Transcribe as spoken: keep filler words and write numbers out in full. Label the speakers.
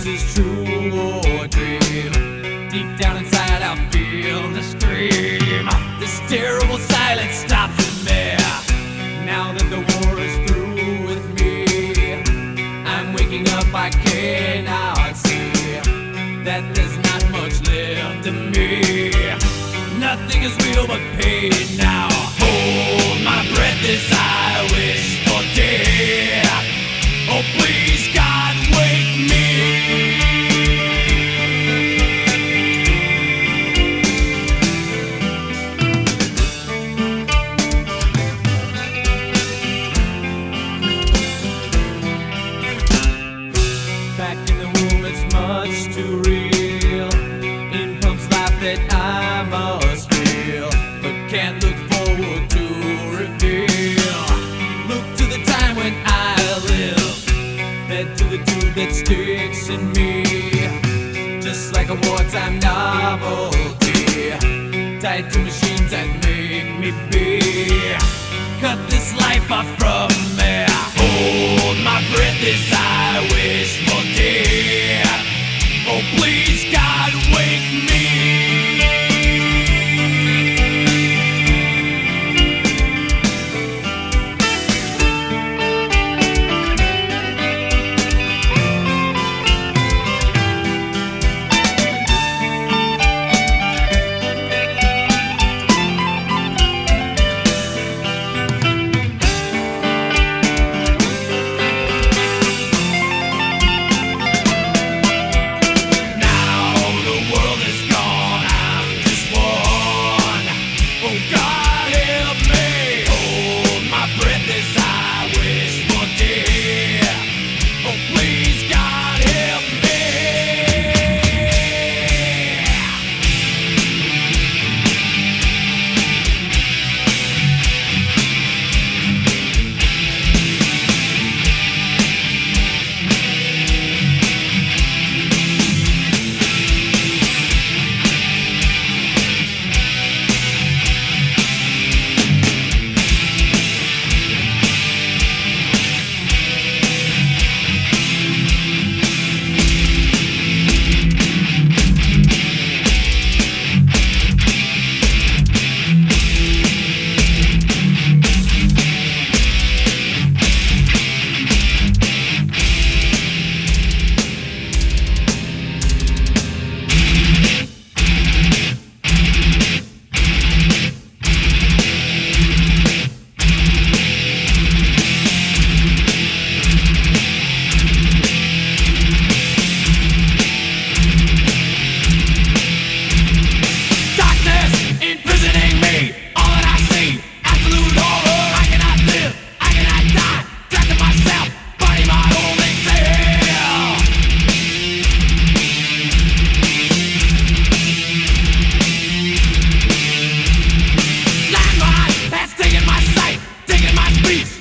Speaker 1: this is true or dream. Deep down inside I feel the scream. This terrible silence stops in me. Now that the war is through with me, I'm waking up, I cannot see that there's not much left of me. Nothing is real but pain now. Hold my breath as I wish for death. Oh please God, wake me. Back in the womb, it's much too real. In pumps life that I must feel, but can't look forward to reveal. Look to the time when I live, fed to the tube that sticks in me, just like a wartime novelty, tied to machines that make me be. Cut this life off from me. Hold my breath as I wish for death. Oh please God, wake me. Taking my sight, taking my speech.